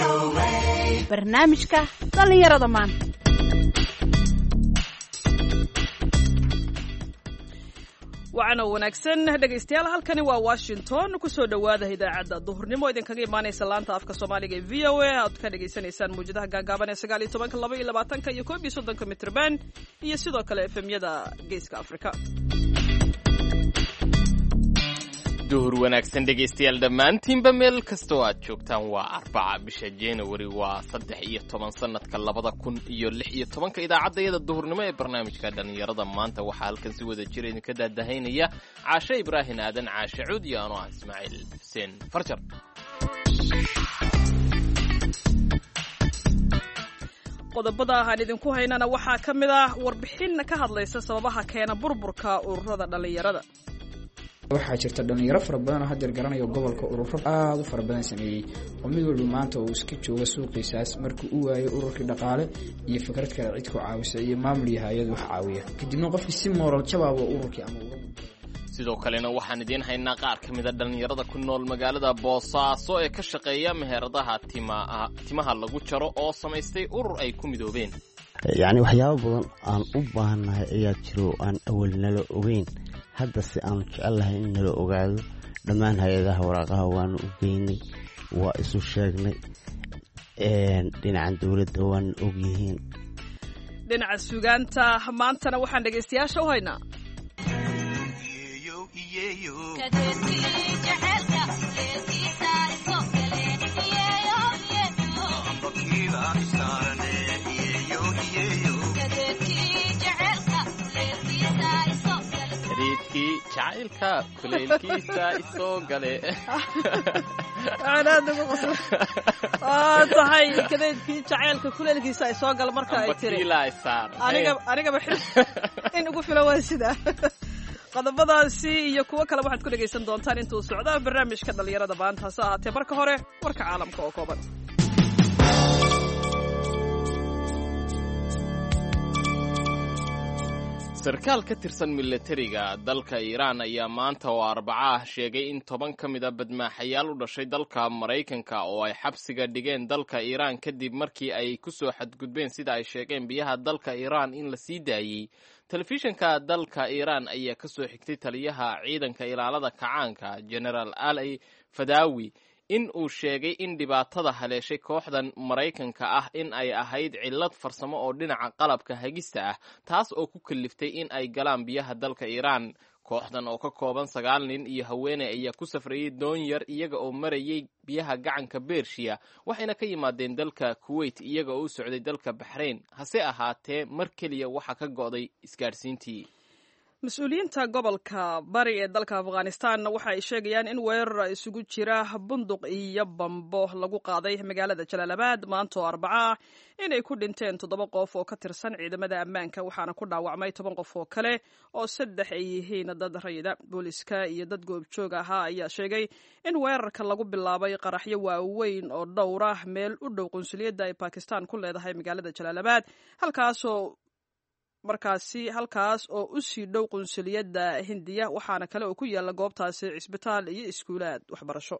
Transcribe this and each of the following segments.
barnaamijka dhallinyarada maanta. wacana wanaagsan dhegaystayaal, halkani waa Washington. kusoo dhawaada idaacadda duhurnimo idinkaga imaanaysa laanta afka Soomaaliga ee VOA. aad ka dhageysanaysaan muujadaha gaagaaban ee 19, 22 iyo 31 mitrban iyo sidoo kale FM-yada Geeska Afrika. duhur wanaagsan dhegaystayaal dhammaantiinba meel kastoo aad joogtaan. waa 4 bisha January, waa 13 sanadka 2016. idaacadayada duhurnimo ee barnaamijka dhalinyarada maanta waxaa halkan si wada jira idinka daadahaynaya Caashe Ibraahin Aadan, Caashe Cuud iyo anoo Ismaaciil Xuseen Farjar. qodobada aan idinku haynana waxaa ka mid ah warbixin ka hadlaysa sababaha keena burburka ururada dhalinyarada. waxaa jirta dhalinyaro fara badan oo haddeer garanayo gobolka ururo aad u fara badan sameeyey oo mid walba maanta uu iska jooga suuqiisaas markii uu waayo ururkii dhaqaale iyo fikrad kale cid ku caawisa iyo maamul iyo hay'ad wax caawiya, kadibna qofkii si moral jawaabo ururkii ama uga. sidoo kalena waxaan idiin haynaa qaar ka mid a dhalinyarada ku nool magaalada Boosaaso ee ka shaqeeya meheradaha timaha lagu jaro oo samaystay urur ay ku midoobeen. yacni waxyaabo badan aan u baahannahay ayaa jiro aan awal nala ogeyn, hadda si aanu jecelahay in nala ogaado. dhammaan hay-adaha waraaqaha waanu u geynay, waa isu sheegnay, dhinacan dowladda waana ogyihiin. dhinaca suugaanta maantana waxaan dhegaystayaasha u haynaa jacaylka kuleylkiisa isoo gale aad ugu qosla tahay kadeedkii jacaylka kuleylkiisa ay soo gala marka ay tiri aniga xil in ugu filan waa sida. qodobadaasi iyo kuwo kale waxaad ku dhagaysan doontaan intuu socda barnaamijka dhalinyarada maanta. hase ahaatee marka hore warka caalamka oo kooban. sarkaal ka tirsan milatariga dalka Iiraan ayaa maanta oo Arbaca sheegay in 10 ka mid ah badmaaxayaal u dhashay dalka Mareykanka oo ay xabsiga dhigeen dalka Iiraan kadib markii ay ku soo xadgudbeen sida ay sheegeen biyaha dalka Iiraan in la sii daayay. telefishinka dalka Iiraan ayaa ka soo xigtay taliyaha ciidanka ilaalada kacaanka General Ali Fadawi in uu sheegay in dhibaatada haleeshay kooxdan Mareykanka ah in ay ahayd cillad farsamo oo dhinaca qalabka hagista ah, taas oo ku kaliftay in ay galaan biyaha dalka Iiraan. kooxdan oo ka kooban 9 nin iyo haweeney ayaa ku safrayay doon yar iyaga oo marayay biyaha gacanka Bershiya, waxayna ka yimaadeen dalka Kuwait iyaga oo u socday dalka Bahrain. hase ahaatee mar kaliya waxa ka go'day isgaarsiintii. mas-uuliyiinta gobolka bari ee dalka Afghanistan waxa ay sheegayaan in weerar isugu jira bunduq iyo bambo lagu qaaday magaalada Jalalabad maanta oo Arbaca inay ku dhinteen 7 qof oo ka tirsan ciidamada ammaanka, waxaana ku dhaawacmay 10 qof oo kale oo 3 ay yihiin dad rayida. booliska iyo dad goobjoog ahaa ayaa sheegay in weerarka lagu bilaabay qaraxyo waaweyn oo dhowr ah meel u dhow qunsuliyadda ay Pakistan ku leedahay magaalada Jalalabad, halkaas oo u sii dhow qunsuliyadda Hindiya, waxaana kale oo ku yaala goobtaasi cisbitaal iyo iskuulaad waxbarasho.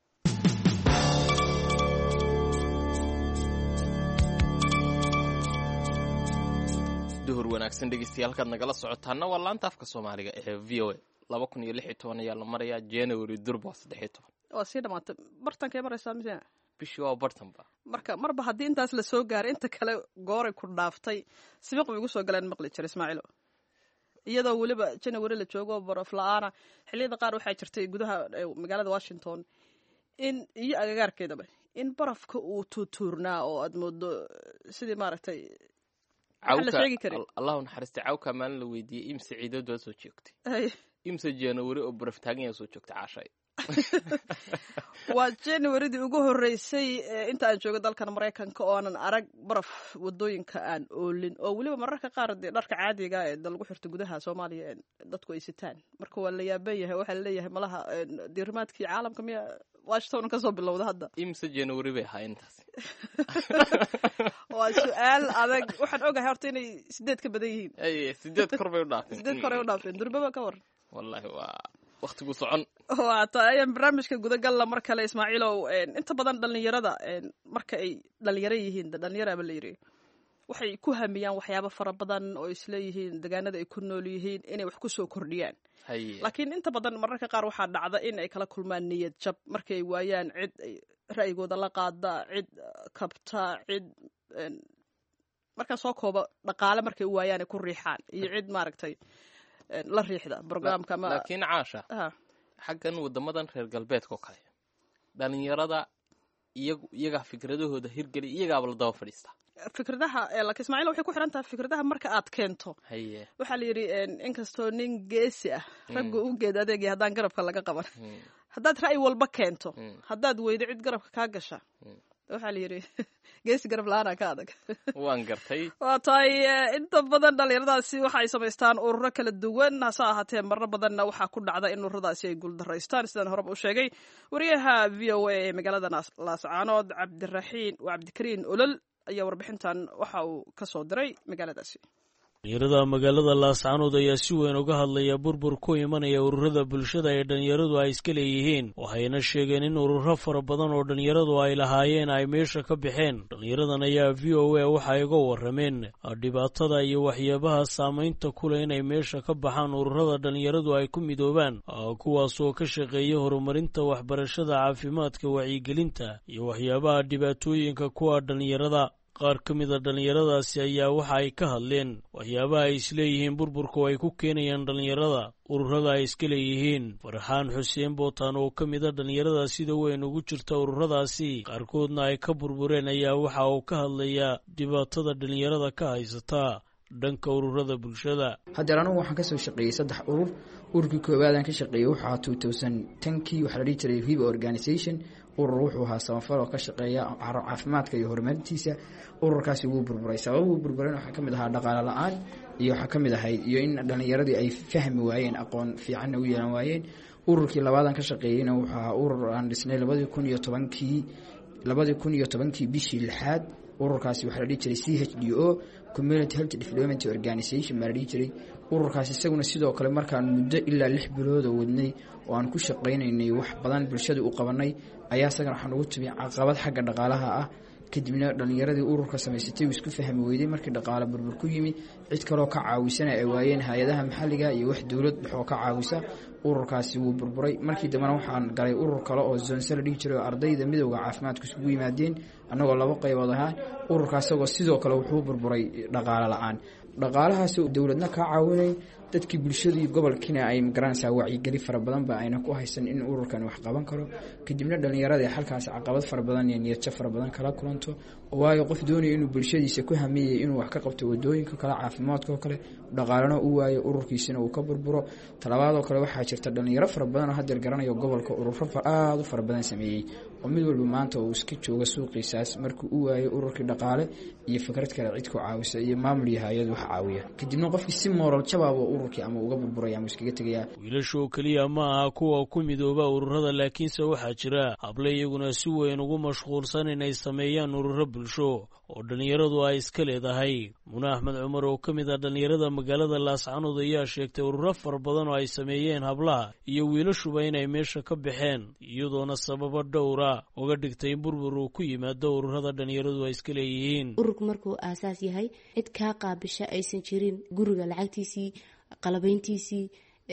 duhur wanaagsan dhegeystayaal, halkaad nagala socotaana waa laanta afka Soomaaliga ee VOA. 2016 ayaa la marayaa, January durba 13. waa sii dhamaatay bartankay maraysaa mise bishii waa bartanba. marba haddii intaas la soo gaaray inta kale gooray ku dhaaftay sibiq way ugu soo galeen maqli jira Ismaaciil. iyadoo weliba January la joogo baraf la'aana, xilliyada qaar waxaa jirtay gudaha magaalada Washington in iyo agagaarkeedaba in barafka uu tuurnaa oo aad moodo sidii maaragtay Allahu naxariistay. cawka maalin la weydiiyey imse ciidad waa soo joogtay, imse January oo baraf taagan yaa soo joogtay Caashay. waa January-dii ugu horeysay inta aan joogo dalkan Mareykanka oo aanan arag baraf wadooyinka aan oolin, oo weliba mararka qaar dharka caadiga ee lagu xirto gudaha Soomaaliya dadku ay sitaan. marka waa la yaaban yahay, waxaa la leeyahay malaha diirimaadkii caalamka miya Washington ka soo bilowda hadda. imse January bay ahaa intaas. waa su'aal adag. waxaan ogahay horta inay 8 ka badan yihiin. 8 kor bay u dhaafeen. 8 kor ay u dhaafeen. durbaba ka war. wallahi waa waqtigu socon. waa tahay ayaan barnaamijka gudagalla mar kale Ismaaciilow inta badan dhalinyarada marka ay dhalinyaro yihiin dhalinyaraba la yiri waxay ku hamiyaan waxyaabo fara badan oo isleeyihiin deegaanada ay ku nool yihiin inay wax ku soo kordhiyaan. laakiin inta badan mararka qaar waxaa dhacda in ay kala kulmaan niyad jab markay waayaan cid ra'yigooda la qaada, cid kabta, cid marka soo kooba dhaqaale markay waayaan ay ku riixaan iyo cid maaragtay la riixda barnaamijka ma. laakiin caasha xaggan wadamadan reer galbeedka oo kale dhalinyarada iyaga fikradahooda hirgeli iyagaaba la daba fadhiista fikradaha laakiin Ismaaciil waxay ku xiran tahay fikradaha marka aad keento. waxaa la yidhi inkastoo nin geesi ah raggu u geed adeegay haddaan garabka laga qaban haddaad ra'yi walba keento haddaad weydo cid garabka kaa gasha waxaa la yidhi geesi garab la-aanaa ka adag. waan gartay. waa tahay inta badan dhalinyaradaasi waxa ay samaystaan ururo kala duwan hase ahaatee marro badanna waxaa ku dhacda in ururadaasi ay guuldaraystaan sidaan horeba u sheegay wariyaha v o a ee magaalada laascaanood cabdikariin olol ayaa warbixintan waxa uu ka soo diray magaaladaasi. dhalinyarada magaalada laascaanood ayaa si weyn uga hadlaya burbur ku imanaya ururada bulshada ee dhalinyaradu ay iska leeyihiin waxayna sheegeen in ururo fara badan oo dhalinyaradu ay lahaayeen ay meesha ka baxeen. dhalinyaradan ayaa v o a waxay uga warrameen dhibaatada iyo waxyaabaha saamaynta ku leh inay meesha ka baxaan ururada dhalinyaradu ay ku midoobaan kuwaasoo ka shaqeeya horumarinta waxbarashada, caafimaadka, wacyigelinta iyo waxyaabaha dhibaatooyinka kuwa dhalinyarada. qaar ka mida dhalinyaradaasi ayaa waxa ay ka hadleen waxyaabaha ay isleeyihiin burburku ay ku keenayaan dhalinyarada ururada ay iska leeyihiin. farxaan xuseen bootaan oo ka mida dhalinyarada sida weyn ugu jirta ururadaasi qaarkoodna ay ka burbureen ayaa waxa uu ka hadlayaa dhibaatada dhalinyarada ka haysata dhanka ururada bulshada. haddeer anugu waxaan kasoo shaqeeyey 3 urur. ururkii koowaadaan ka shaqeeyey waxaa 2010kii waxaa la dhihi jiray Hiba Organization. urur wuxuu ahaa samafal oo ka shaqeeya caafimaadka iyo horumarintiisa. ururkaasi wuu burburay. sabab uu burburay waxaa kamid ahaa dhaqaale la-aan iyo waxaa kamid ahayd iyo in dhalinyaradii ay fahmi waayeen, aqoon fiicanna u yeelan waayeen. ururkii labaadaan ka shaqeeyeyna wuxuu ahaa urur aan dhisnay 2010kii bishii 6. ururkaasi waxaa la dhihi jiray CHDO Community Health Development Organization baa la dhihi jiray. ururkaasi isaguna sidoo kale markaan muddo ilaa 6 bilood oo wadnay oo aan ku shaqaynaynay wax badan bulshada u qabanay ayaa isagana waxaan ugu timi caqabad xagga dhaqaalaha ah. kadibna dhalinyaradii ururka samaysatay isku fahmi weyday markii dhaqaale burbur ku yimi cid kaloo ka caawisana ay waayeen hay'adaha maxalliga iyo wax dawlad dhexoo ka caawisa. ururkaasi wuu burburay. markii dambena waxaan galay urur kale oo Zonsel la dhihi jiray oo ardayda midowga caafimaadku isugu yimaadeen annagoo 2 qaybood ahaa. ururkaas sidoo kale wuxuu burburay dhaqaale la-aan. dhaqaalahaas dawladna ka caawinay dadkii bulshadii gobolkiina ay magaranaysaa wacyigeli fara badan ba ayna ku haysan in ururkan wax qaban karo. kadibna dhalinyaradii halkaas caqabad fara badan iyo niyad jab fara badan kala kulanto waayo qof doonaya inuu bulshadiisa ku hamiyay inuu wax ka qabto wadooyinka kale, caafimaadka kale, dhaqaalana uu waayo ururkiisina uu ka burburo. talabaad oo kale waxaa jirta dhalinyaro fara badan oo hadda garanayo gobolka ururo aad u fara badan sameeyay oo mid walba maanta uu iska jooga suuqiisaas markuu uu waayo ururkii dhaqaale iyo fikrad kale cid ku caawisa iyo maamul iyo hay'ad wax caawiya. kadibna qofkii si moral jawaab ama uga burburaya ama iskaga tagaya. wiilashu kaliya ma aha kuwa ku midooba ururada laakiinse waxaa jira hable iyaguna si weyn ugu mashquulsan inay sameeyaan ururo bulsho oo dhalinyaradu ay iska leedahay. Muna Axmed Cumar oo ka mid ah dhalinyarada magaalada Laascaanood ayaa sheegtay ururo fara badan oo ay sameeyeen hablaha iyo wiilashuba inay meesha ka baxeen iyadoona sababo dhowra uga dhigtay in burbur uu ku yimaado ururada dhalinyaradu ay iska leeyihiin. ururku markuu aasaas yahay cid ka qaabisha aysan jirin guriga lacagtiisii, qalabayntiisii,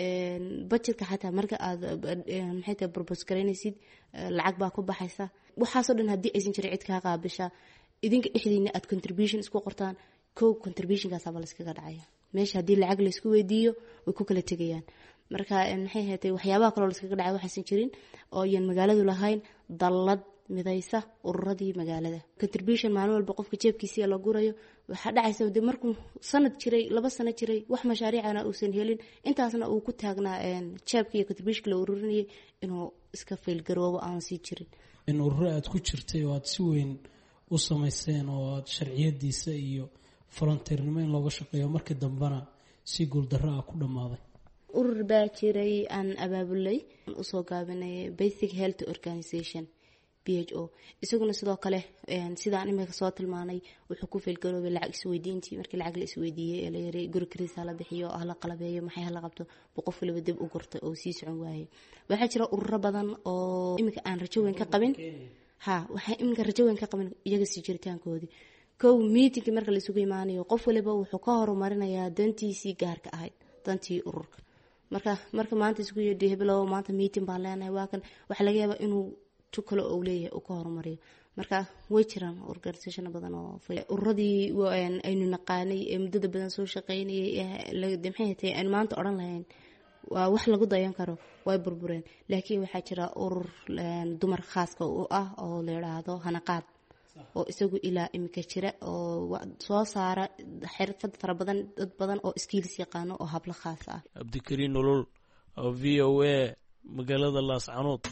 budgetka xataa marka aad maxay tahay propose gareynaysid lacag baa ku baxaysa. waxaasoo dhan haddii aysan jirin cid kaa qaabisha idinka dhexdiina aad contribution isku qortaan contributionkaasaba layskaga dhacaya. meesha haddii lacag laysku weydiiyo way ku kala tegayaan. marka maxay ahaatay waxyaabaha kaloo layskaga dhacay waxaysan jirin oo yan magaaladu lahayn dallad midaysa ururadii magaalada. contribution maalin walba qofka jeebkiisa la gurayo waxa dhacaysa de markuu sanad jiray 2 sano jiray wax mashaariicana uusan helin intaasna uu ku taagnaa jeebka iyo contribution la ururinayay inuu iska fail garoobo aan sii jirin. in ururo aad ku jirtay oo aad si weyn u samayseen oo aad sharciyadiisa iyo volunteernimo in looga shaqeeyo markii dambana si guuldarro ah ku dhammaaday. urur baa jiray aan abaabulay usoo gaabinay Basic Health Organization PHO isaguna sidoo kale sidaan imika soo tilmaanay wuxuu ku feelgaroobay lacag isweydiintii markii lacag la isweydiiyey ee la yiri guri kiriisa la bixiyo hala qalabeeyo maxay hala qabto boqof waliba dib u gurta oo sii socon waayay waxaa jira ururo badan oo imika aan rajo weyn ka qabin waxay imika rajo weyn ka qabin iyaga sii jiritaankoodii kow meetingkii marka la isugu imaanayo qof waliba wuxuu ka horumarinayaa dantiisii gaarka ahayd dantii ururka marka maanta isugu yeedhi heblow maanta meeting baan leenahay waa kan waxa laga yaabaa inuu tu kale oo leeyahay uu ka horumariyo marka way jiraan organisation badan oo ururadii aynu naqaanay ee muddada badan soo shaqeynayay maxay tahay aan maanta oran lahayn waa wax lagu dayan karo way burbureen laakiin waxaa jira urur dumar khaaska u ah oo la yiraahdo hanaqaad oo isagu ilaa imika jira oo soo saara xirfad fara badan dad badan oo skills yaqaano oo habla khaas ah Abdikariin Nolol oo VOA magaalada Laascaanood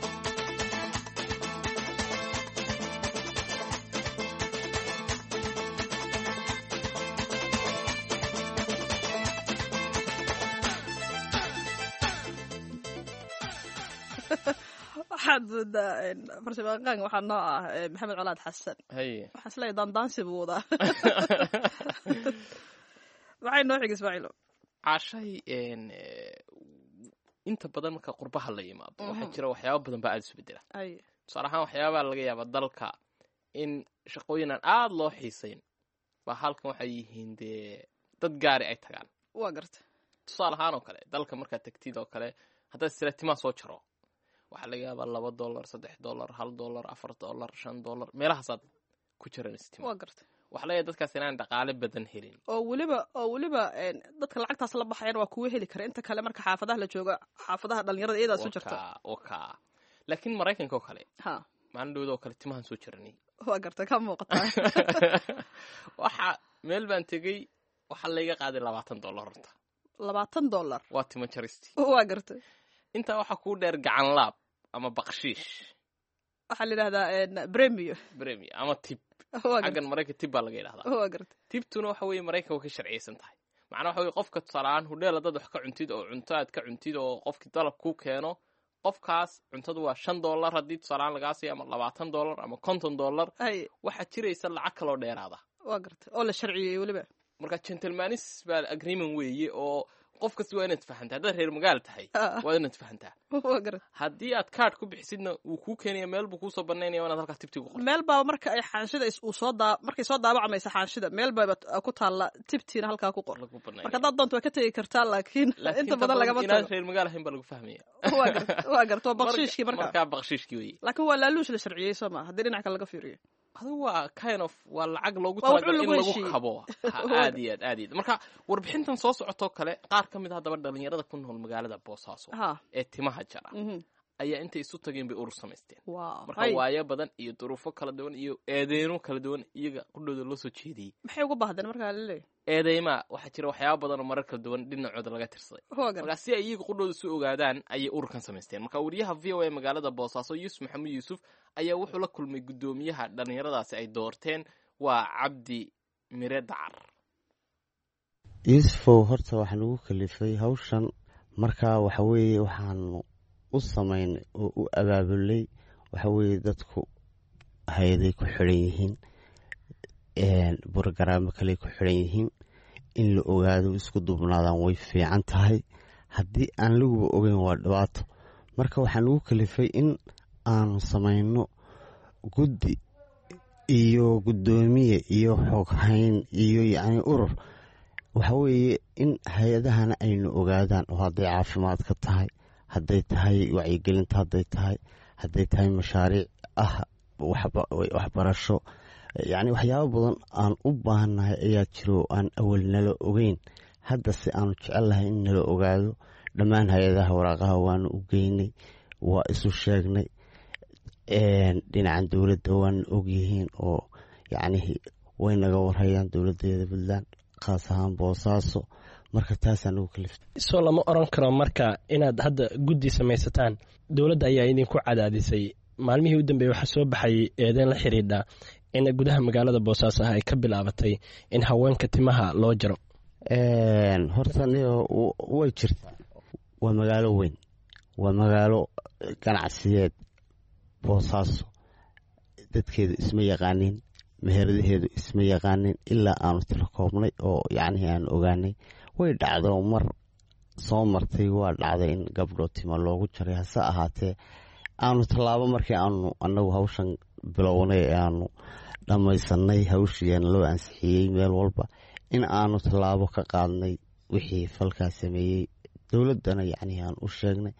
farsamaan waxaa noo ah maxamed colaad xasan waxaan isleeyahay daandaansi buu wadaa maxay noo xig Ismaaciilo caashay inta badan marka qurbaha la yimaado waxaa jira waxyaabo badan baa aad isu bedela tusaale ahaan waxyaabaa laga yaabaa dalka in shaqooyin aan aada loo xiisayn baa halkan waxay yihiin dee dad gaari ay tagaan waa garta tusaale ahaan oo kale dalka markaad tagtid oo kale haddaad istiratimaa soo jaro waxaa laga yaabaa $2 $3 $1 $4 $5 meelahaasaad ku jiranaysa waa garta waxaa laga yaabaa dadkaas inaan dhaqaale badan helin oo weliba dadka lacagtaas la baxayaan waa kuwa heli kara inta kale marka xaafadaha la jooga xaafadaha dhalinyarada iyadaa soo jirta laakiin Maraykanka oo kale maalin dhowda oo kale timahan soo jiranay waa garta ka muuqataa waxa meel baan tegey waxaa layga qaaday $20 horta $20 waa timo jaristi waa garta intaa waxaa kuu dheer gacan laab ama baqshiish waxaa la yidhahdaa premium ama tib xaggan Maraykanka tib baa laga yidhahdaa tibtuna waxa weeye Maraykanka way ka sharciyeysan tahay macnaha waxa weeye qofka tusaaleaan hudheela dad wax ka cuntid oo cunto aad ka cuntid oo qofkii dalab kuu keeno qofkaas cuntadu waa $5 haddii tusaaleaan lagaa siiyo ama $20 ama $50 waxaa jiraysa lacag kaloo dheeraada waa garta oo la sharciyey weliba marka gentleman's baa agreement weeye oo qof kasta waa inaad fahantaa haddaad reer magaal tahay waa inaad fahantaa haddii aad kaadh ku bixisidna wuu kuu keenaya meel buu kuusoo banaynaya waa inaad halkaas tibtigu qorto meel baaba marka ay xaanshida markay soo daabacamaysa xaanshida meel baaba ku taalla tibtiina halkaa ku qor marka haddaad doonto waa ka tegi kartaa laakiin inta badan lagama tago inaad reer magaal ahayn baa lagu fahmaya waa garta waa baqshiishkii markaa baqshiishkii weye laakiin waa laaluush la sharciyey soo maa haddii dhinac kale laga fiiriyo adigu waa waa lacag loogu talagalay in lagu kabo aad iyo aad marka warbixintan soo socotoo kale qaar ka mid ah haddaba dhalinyarada ku nool magaalada Boosaaso ee timaha jara ayaa intay isu tageen bay urur samaysteen marka waayo badan iyo duruufo kala duwan iyo eedeymo kala duwan iyaga qudhooda loo soo jeediyey maxay uga baahdeen markaa laleeyahay eedeyma waxaa jira waxyaabo badan oo marar kala duwan dhinacooda laga tirsaday marka si ay iyaga qudhooda soo ogaadaan ayay ururkan samaysteen marka wariyaha VOA magaalada Boosaaso Yuusuf Maxamed Yuusuf ayaa wuxuu la kulmay gudoomiyaha dhalinyaradaasi ay doorteen waa Cabdi Mire Dacar Yuusufow horta waxaan ugu kalifay hawshan markaa waxa weeye waxaanu u samaynay oo u abaabulay waxa weeye dadku hay'aday ku xiran yihiin borogaraamo kale ku xiran yihiin in la ogaado isku duubnaadaan way fiican tahay haddii aan laguba ogeyn waa dhibaato marka waxaan ugu kalifay in aanu samayno guddi iyo guddoomiye iyo xoghayn iyo yacni urur waxa weeye in hay-adahana aynu ogaadaan oo hadday caafimaadka tahay hadday tahay wacyigelinta hadday tahay mashaariic waxbarasho yacni waxyaabo badan aan u baahannahay ayaa jiro oo aan awal nala ogeyn hadda si aanu jecel lahay in nala ogaado dhammaan hay-adaha waraaqaha waanu u geynay waa isu sheegnay dhinacan dowladda waana ogyihiin oo yacnihii way naga warhayaan dowladdeeda Puntland khaas ahaan Boosaaso marka taasaan ugu kaliftay soo lama oran karo marka inaad hadda guddi samaysataan dowladda ayaa idinku cadaadisay maalmihii u dambeeyay waxaa soo baxay eedeyn la xiriidha in gudaha magaalada Boosaaso ay ka bilaabatay in haweenka timaha loo jaro horta way jirtaa waa magaalo weyn waa magaalo ganacsiyeed Boosaaso dadkeedu isma yaqaanin, meheradaheedu isma yaqaanin, ilaa aanu tiro koobnay oo yacnihii aanu ogaanay. way dhacdo mar soo martay, waa dhacday in gabdho tima loogu jaray. hase ahaatee aanu tallaabo markii aanu annagu hawshan bilownay ee aanu dhammaysanay hawshiiana loo ansixiyey meel walba, in aanu tallaabo ka qaadnay wixii falkaa sameeyey, dowladdana yacnii aan u sheegnay.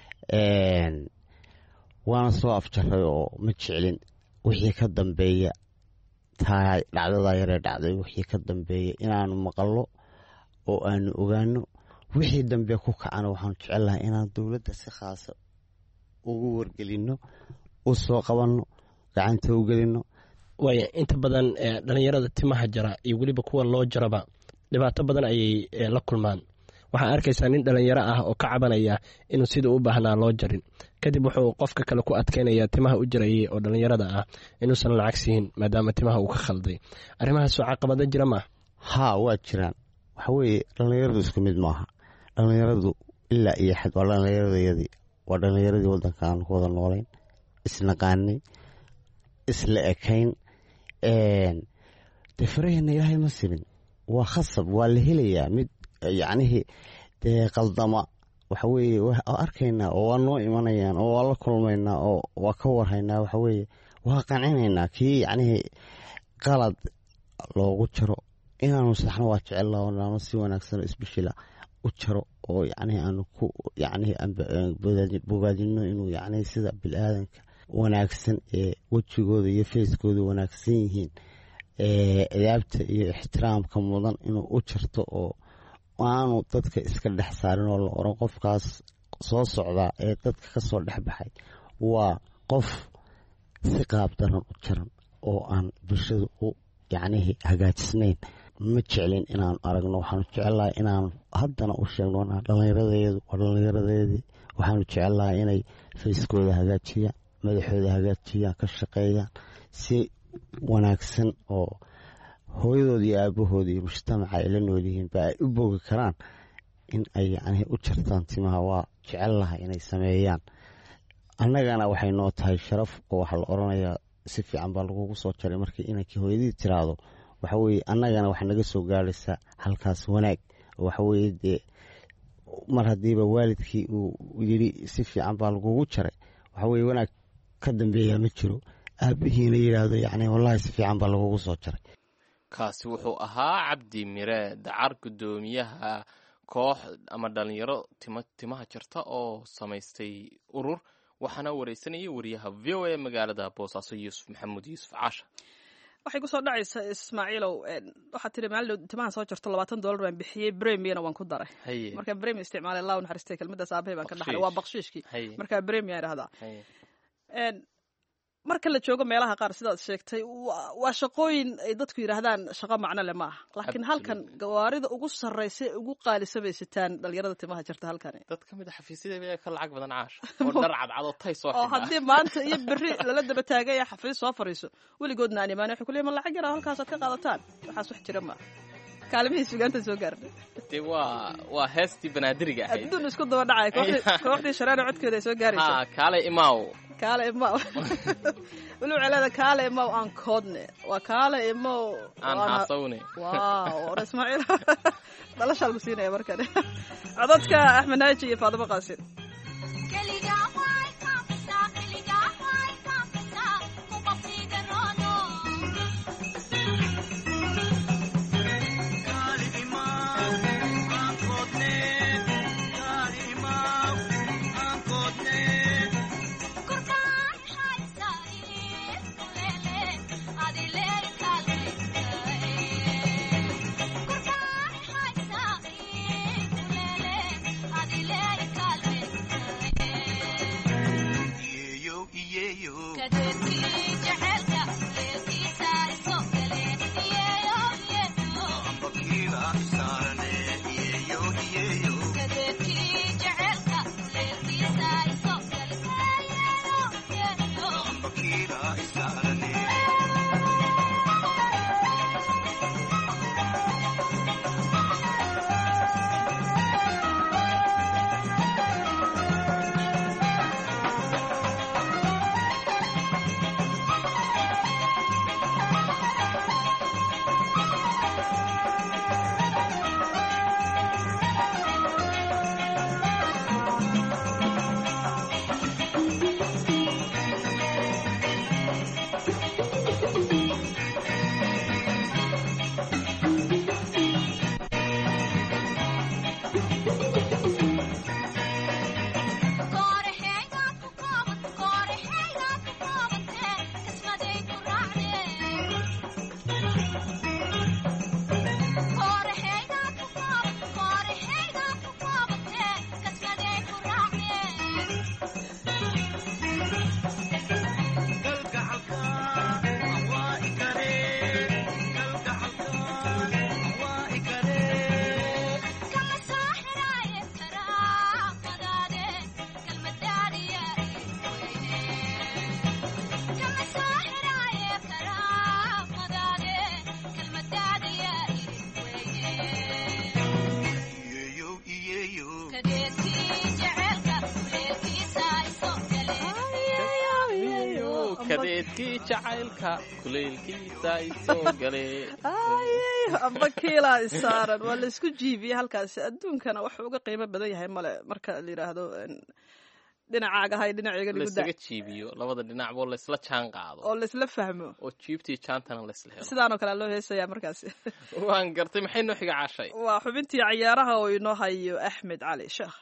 waana soo afjaray oo ma jeclin wixii ka dambeeya taa dhacdadaa yaree dhacday, wixii ka dambeeya inaanu maqallo oo aanu ogaano. wixii dambe ku kacana waxaanu jecelnahay inaan dowladda si khaasa ugu wargelinno, u soo qabanno, gacanta u gelinno. waaya inta badan dhallinyarada timaha jara iyo weliba kuwa loo jaraba dhibaato badan ayay la kulmaan. waxaa arkaysaa nin dhallinyaro ah oo ka cabanaya inuu sida u baahnaa loo jarin, kadib wuxuu qofka kale ku adkeynayaa timaha u jarayay oo dhallinyarada ah inuusan lacag siin maadaama timaha uu ka khalday. arrimahaasoo caqabado jira maaha? haa, waa jiraan. waxa weeye dhallinyaradu isku mid maaha. dhallinyaradu ilaa iyo xad waa dhallinyaradayadii, waa dhallinyaradii waddanka aan ku wada noolayn, isnaqaanay, isla ekayn. dee faraheenna ilaahay ma simin, waa khasab, waa la helayaa mid yacnihii dee qaldama. waxa weeye waa arkaynaa oo waa noo imanayaan oo waa la kulmaynaa oo waa ka warhaynaa. waxa weeye waa qancinaynaa kii yacnihii qalad loogu jaro inaanu saxno waa jecellaa oo inaanu si wanaagsan oo isbishila u jaro oo yacnihii aanu ku yacnihii bogaadino inuu yacnihii sida bilaadanka wanaagsan ee wejigooda iyo feyskooda wanaagsan yihiin, adaabta iyo ixtiraamka mudan inuu u jarto oo aanu dadka iska dhex saarin oo la oran qofkaas soo socdaa ee dadka ka soo dhex baxay waa qof si qaab daran u jaran oo aan bulshada u yacnihii hagaajisnayn. ma jeclin inaanu aragno. waxaanu jecelnahay inaanu haddana u sheegno dhallinyaradeedu waa dhallinyaradeedii. waxaanu jecelnahay inay fayskooda hagaajiyaan, madaxooda hagaajiyaan, ka shaqeeyaan si wanaagsan oo hooyadooda iyo aabahooda iyo mujtamaca ay la nool yihiin ba ay u boogi karaan in ay yacnihii u jartaan timaha. waa jecelnahay inay sameeyaan. annagana waxay noo tahay sharaf oo waxaa la odhanayaa si fiican baa lagugu soo jaray markii inankii hooyadii tiraahdo. waxa weeye annagana waxaa naga soo gaaraysaa halkaas wanaag. waxa weeye dee mar haddiiba waalidkii uu yidhi si fiican baa lagugu jaray, waxa weeye wanaag ka dambeeyaa ma jiro. aabihiina yidhaahdo yacni wallaahi si fiican baa lagugu soo jaray. kaasi wuxuu ahaa cabdi mire dacar, guddoomiyaha koox ama dhallinyaro timaha jarta oo samaystay urur. waxaana wareysanayay wariyaha v o a magaalada boosaaso yuusuf maxamuud yuusuf caasha. waxay ku soo dhacaysa ismaaciilow, waxaad tiri maalin timahan soo jarto $20 baan bixiyey, bremiyana waan ku daray. marka bremi isticmaalay allah naxariistay, kelmadaas aabahay baan ka dhaxlay, waa bakshiishkii. marka bremiyaa idhahdaa. marka la joogo meelaha qaar sidaad sheegtay waa shaqooyin ay dadku yidhaahdaan shaqo macno leh ma aha, laakiin halkan gawaarida ugu sarraysa ugu qaalisabaysataan dhalinyarada timaha jarta halkani. dad ka mid a xafiisyada ka lacag badan caasha oo dhar cadcado tay soo xidhaa oo haddii maanta iyo berri lala daba taagay xafiis soo fariiso weligoodna aan imaan waxay ku leeyihiin lacag yar halkaasaad ka qaadataan. waxaas wax jira ma aha. kaalmihii sugaanta soo gaarnay dee waa heestii banaadiriga ahayd. adduun isku daba dhacay kooxdii shareena codkeeda ay soo gaaraysa. kaale imaaw weliba celeeda kaale imaw aan koodne, waa kaale imaw aan haasawne. war ismaaciil dhalashaa lagu siinaya markan. cododka axmed naaji iyo faadimo qaasin. Adile kadeedkii jacaylka kuleylkiisa isoo gale amba kiilaa isaaran waa la isku jiibiyey halkaasi adduunkana wuxuu uga qiimo badan yahay male marka la yidhaahdo dhinacaaga hay dhinaceyga laysaga jiibiyo labada dhinacbo laysla jaan qaado oo laysla fahmo oo jiibtii jaantana laysla helo sidaanoo kale loo heesayaa markaasi waan gartay maxay noo xiga caashay waa xubintii cayaaraha oo inoo hayo axmed cali sheekh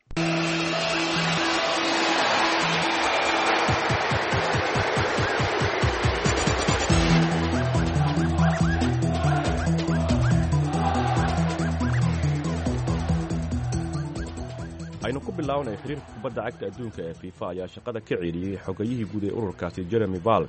aynu ku bilaabnay xiriirka kubadda cagta adduunka ee fifa ayaa shaqada ka celiyey xogayihii guud ee ururkaasi jeremy valk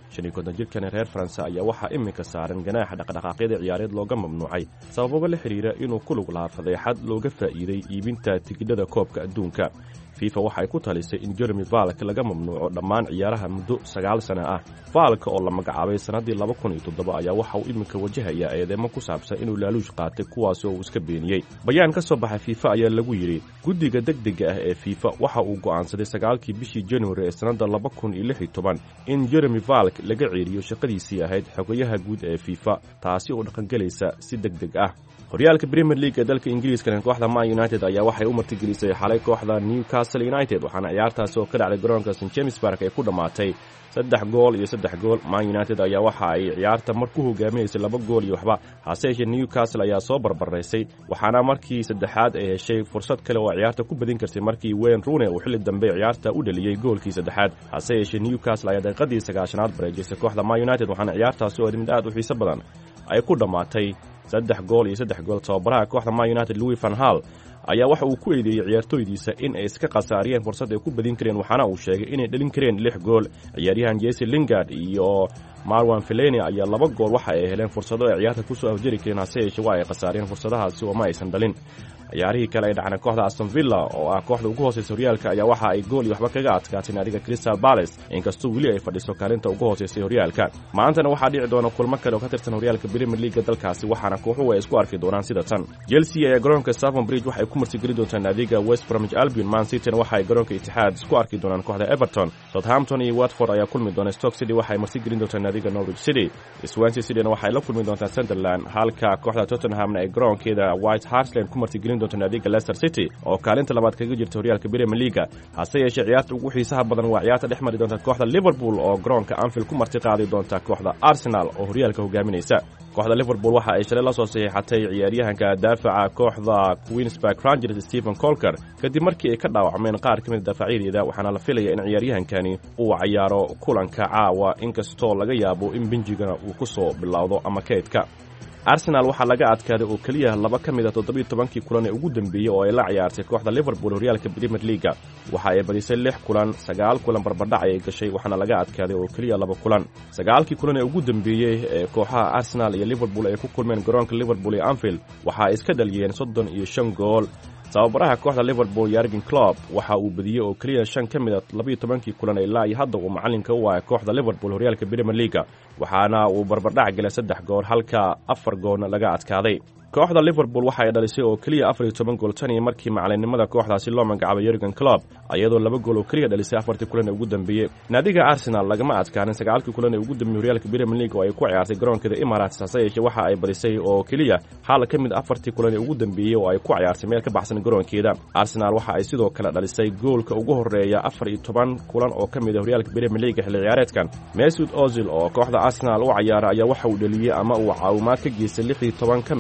55 jirkan reer faransa ayaa waxaa iminka saaran ganaaxa dhaqdhaqaaqyada ciyaareed looga mamnuucay sabababa la xidhiira inuu ku lug lahaa fadeexad looga faa'iiday iibinta tigidhada koobka adduunka fifa waxay ku talisay in jeremy valk laga mamnuuco dhammaan ciyaaraha muddo 9 sano ah valk oo la magacaabay sannaddii 2007 ayaa waxa uu iminka wajahayaa eedeemo ku saabsan inuu laaluush qaatay kuwaasi oo uu iska beeniyey bayaan ka soo baxay fifa ayaa lagu yidhi guddiga degdega ah ee fifa waxa uu go'aansaday 9kii bishii january ee sannadda 2016 in jeremy valk laga ceeriyo shaqadiisii ahayd xogayaha guud ee fifa taasi oo dhaqangelaysa si degdeg ah horyaalka Premier League ee dalka Ingiriiska kooxda Man United ayaa waxay u martigelisay xalay kooxda Newcastle United waxaana ciyaartaas oo ka dhacday garoonka St James Park ay ku dhamaatay 3 gool iyo 3 gool. Man United ayaa waxa ay ciyaarta mar ku hogaamiyeysay 2 gool iyo waxba hase yeeshee Newcastle ayaa soo barbaraysay waxaana markii saddexaad ay heshay fursad kale oo ciyaarta ku badin kartay markii Wayne Rooney uu xilli dambe ciyaarta u dhaliyay goolkii saddexaad hase yeeshee Newcastle ayaa daqiiqadii 9aad bareejisay kooxda Man United waxaana ciyaartaas oo mid aad u xiiso badan ay ku dhamaatay 3 gool iyo 3 gool. tababaraha kooxda Man United Louis van Gaal ayaa waxa uu ku eedeeyay ciyaartoydiisa in ay iska qasaariyeen fursad ay ku badin kareen waxaana uu sheegay inay dhalin kareen 6 gool. ciyaaryahan Jesse Lingard iyo Marwan Fellaini ayaa 2 gool waxa ay heleen fursado ay ciyaarta ku soo afjari kareen hase yeeshee waa ay qasaariyeen fursadahaasi oo ma aysan dhalin. ciyaarihii kale ay dhacna kooxda Aston Villa oo ah kooxda ugu hooseysa horyaalka ayaa waxa ay gool iyo waxba kaga adkaatay naadiga Crystal Palace inkastoo weli ay fadhiso kaalinta ugu hooseysa horyaalka. maantana waxaa dhici doona kulmo kale oo ka tirsan horyaalka Premier League dalkaasi waxaana kooxuhu ay isku arki doonaan sida tan. Chelsea ayaa garoonka Stamford Bridge waxay ku martigeli doontaa naadiga West Bromwich Albion. Man City waxa ay garoonka Etihad isku arki doonaan kooxda Everton. Southampton iyo Watford ayaa kulmi doona. Stoke City waxay martigeli doontaa naadiga Norwich City. Swansea City waxay la kulmi doontaa Sunderland halka kooxda Tottenham ay garoonkeeda White Hart Lane ku martigeli doontaa naadiga Leicester City oo kaalinta labaad kaga jirta horyaalka Premier League. hase yeeshee ciyaarta ugu xiisaha badan waa ciyaarta dhex mari doonta kooxda Liverpool oo garoonka Anfield ku marti qaadi doonta kooxda Arsenal oo horyaalka hogaaminaysa. kooxda Liverpool waxa ay shalay la soo saxiixatay ciyaaryahanka daafaca kooxda Queen's Park Rangers Steven Colker kadib markii ay ka dhaawacmeen qaar ka mid ah daafacyada waxaana la filayaa in ciyaaryahankani uu ciyaaro kulanka caawa inkastoo laga yaabo in benjigana uu ku soo bilowdo ama kaydka. Arsenal waxa laga adkaaday oo kaliya 2 ka mid ah 17 kulan ee ugu dambeeyay oo ay la ciyaartay kooxda Liverpool horyaalka Premier League. waxa ay badisay 6 kulan 9 kulan barbardhac ay gashay waxaana laga adkaaday oo kaliya 2 kulan. 9 kulan ee ugu dambeeyay ee kooxaha Arsenal iyo Liverpool ay ku kulmeen garoonka Liverpool ee Anfield waxa ay iska dhaliyeen 35 gool. tababaraha kooxda Liverpool Jurgen Klopp waxa uu badiyay oo kaliya 5 ka mid ah 12 kulan ilaa ay hadda uu macalinka u ah kooxda Liverpool horyaalka Premier League waxaana uu barbardhac galay 3 gool halka 4 goolna laga adkaaday. kooxda Liverpool waxa ay dhalisay oo kaliya 14 gool tan markii macalinimada kooxdaasi loo magacaabay Jurgen Klopp ayadoo 2 gool oo kaliya dhalisay 4 kulan ugu dambeeyay. naadiga Arsenal lagama adkaanin 9 kulan ugu dambeeyay horyaalka Premier League oo ay ku ciyaartay garoonkeeda Emirates hase yeeshee waxa ay badisay oo kaliya hal ka mid 4 kulan ugu dambeeyay oo ay ku ciyaartay meel ka baxsan garoonkeeda. Arsenal waxa ay sidoo kale dhalisay goolka ugu horeeya 14 kulan oo ka mid ah horyaalka Premier League xilli ciyaareedkan. Mesut Ozil oo kooxda Arsenal u ciyaara ayaa waxa uu dhaliyay ama uu caawimaad ka geystay 16 ka mid ah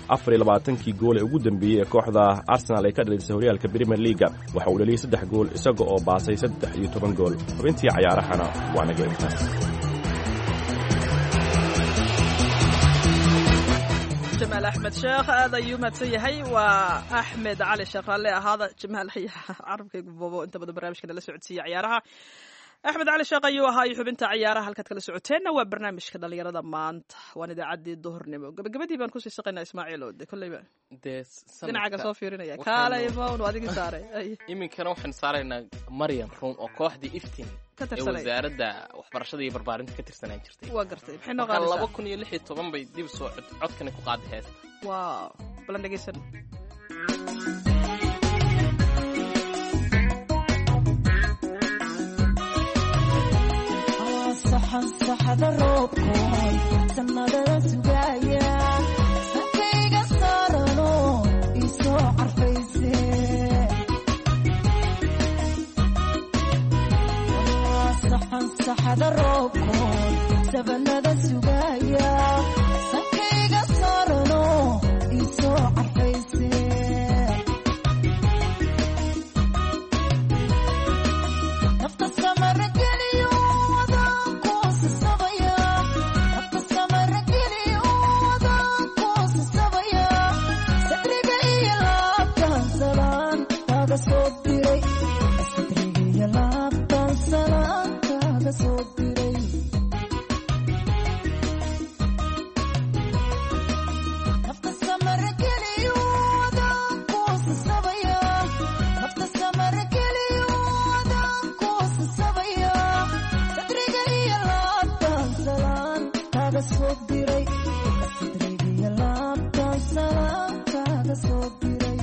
24 gool ee ugu dambeeyey ee kooxda Arsenal ay ka dhalisay horyaalka Premier League waxa uu dhaliyay 3 gool isaga oo baasay 13 gool xubintii ciyaarahana waa naga intaas. جمال أحمد شيخ هذا يوم هتسيهي وأحمد علي شيخ اللي هذا جمال هي عربك بابا أنت بدو برنامج كده لسعودية عيارها أحمد علي شيخ أيوة هاي حب أنت عيارها هل كتكلم سعودين وبرنامج كده اللي يرضى ما أنت وأنا دا عدي الظهر نمو قبل بان كوسي سقينا إسماعيل ودي كل يوم دين عقا صوفيرنا يا كالا يفون وادي صاري يمكن كانوا وحن صارينا مريم روم أو كوحدي إفتين wasaaradda waxbarashada iyo barbaarinta ka tirsanaan jirtay waa gartay maxay noo qaadaysaa 2016 bay dib soo codkan ku qaaday hees waa balan dhageysan saxan saxada roobkoon sanada sugaya sankayga saarano isoo carfayse saxada roobkoon sabanada sugaya sankayga saarano isoo carfayse nafta samara geliyo wadaan kuusa sabaya nafta samara geliyo wadaan kuusa sabaya sadriga iyo laabtan salaan kaaga soo diray sadriga iyo laabtan salaan nafta samara geliyo wadaan kuusa sabaya nafta samara geliyo wadaan kuusa sabaya sadriga iyo laabtan salaan kaaga soo diray sadriga iyo laabtan salaan kaaga soo diray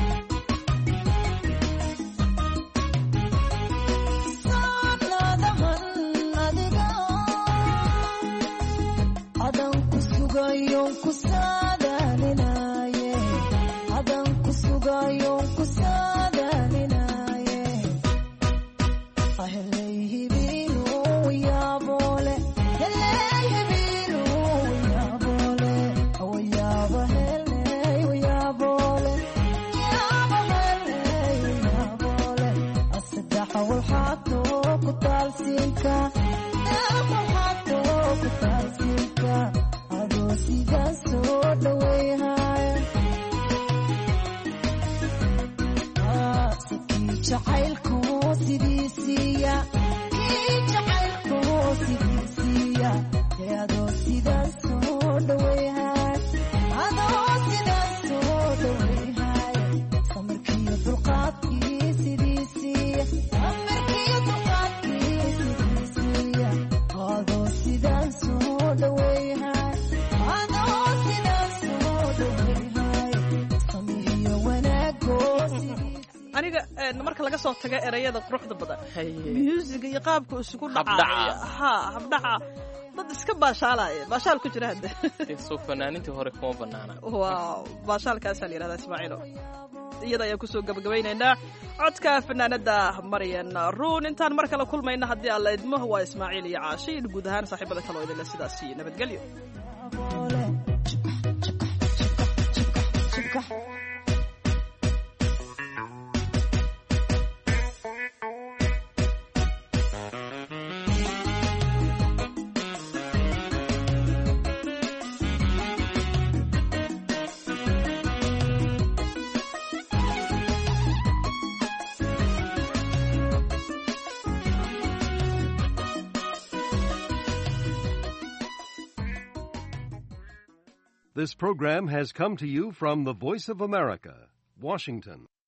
marka laga soo tago erayada quruxda badan music iyo qaabka isugu dhacay habdhaca dad iska baashaalaya baashaal ku jira hadda soo fanaanintii hore kuma banaana waa baashaalkaas la yiraahdaa Ismaaciilo iyada ayaa ku soo gabagabaynaynaa codka fanaanada Maryan Ruun intaan mar kale kulmayna haddii alla idmo waa Ismaaciil iyo Caashi guud ahaan saaxiibada kale oo idin sidaas nabadgelyo This program has come to you from the Voice of America, Washington.